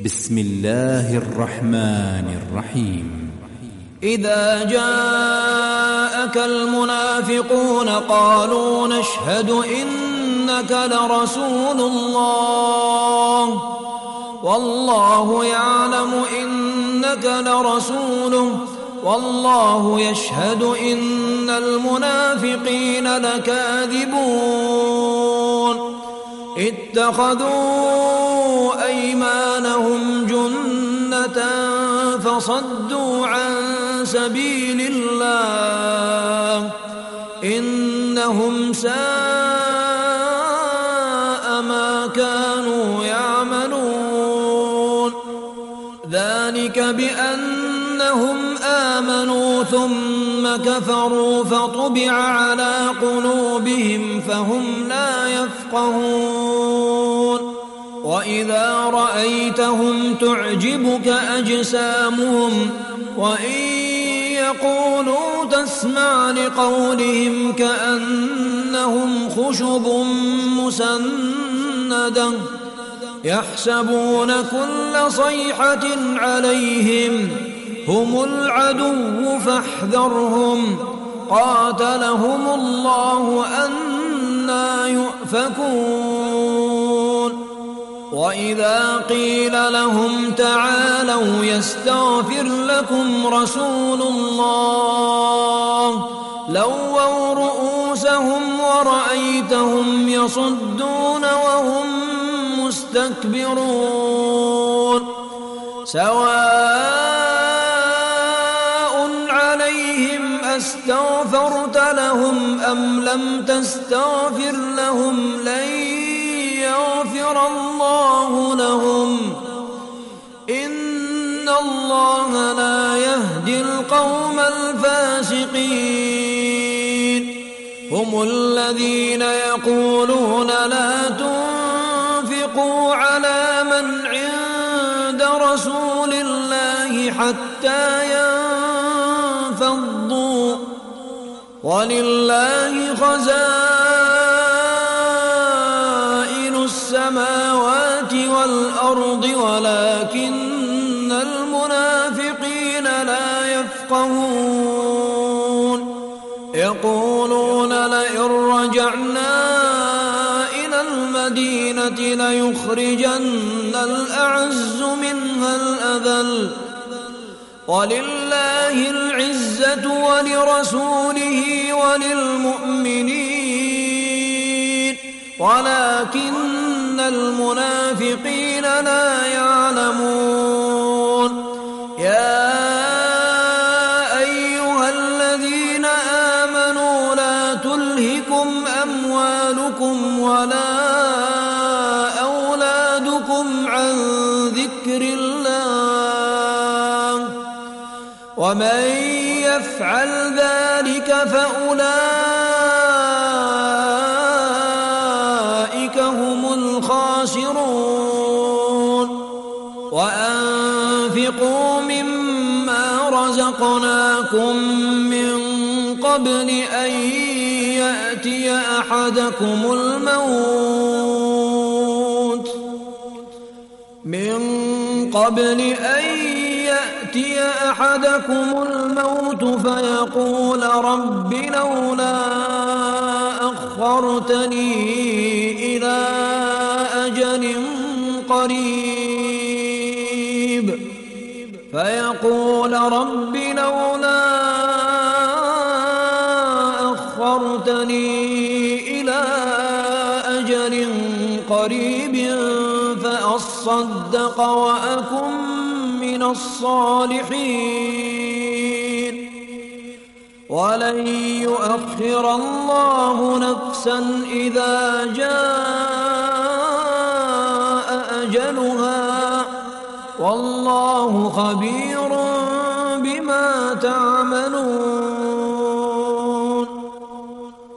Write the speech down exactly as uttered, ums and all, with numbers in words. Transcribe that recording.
بسم الله الرحمن الرحيم. إذا جاءك المنافقون قالوا نشهد إنك لرسول الله والله يعلم إنك لرسوله والله يشهد إن المنافقين لكاذبون اتخذوا أيمانهم جنة فصدوا عن سبيل الله إنهم ساء ما كانوا يعملون ذلك بأنهم آمنوا ثم كفروا فطبع على قلوبهم فهم لا يفقهون وإذا رأيتهم تعجبك أجسامهم وإن يقولوا تسمع لقولهم كأنهم خشب مسندة يحسبون كل صيحة عليهم هم العدو فاحذرهم قاتلهم الله أنى يؤفكون وإذا قيل لهم تعالوا يستغفر لكم رسول الله لووا رؤوسهم ورأيتهم يصدون وهم مستكبرون سواء عليهم أستغفرت لهم أم لم تستغفر لهم لن يغفر الله لهم إن الله لا يهدي القوم الفاسقين هم الذين يقولون لا تنفقوا على من عند رسول الله حتى ينفضوا ولله خزائن السماوات والأرض ولكن المنافقين لا يفقهون يقولون لئن رجعنا إلى المدينة ليخرجن الأعز منها الأذل ولله العزة ولرسوله وللمؤمنين ولكن المنافقين لا يعلمون يا أيها الذين آمنوا لا تلهكم أموالكم ولا أولادكم عن ذكر الله ومن يفعل ذلك فأولئك هم الخاسرون وأنفقوا مما رزقناكم من قبل أن يأتي أحدكم الموت من قبل أن يأتي أحدكم الموت فيقول رب لولا أخرتني إلى أجل قريب فيقول رب لولا أخرتني إلى أجل قريب فأصدق وأكن من الصالحين ولن يؤخر الله نفسا إذا جاء أجلها والله خبير بما تعملون.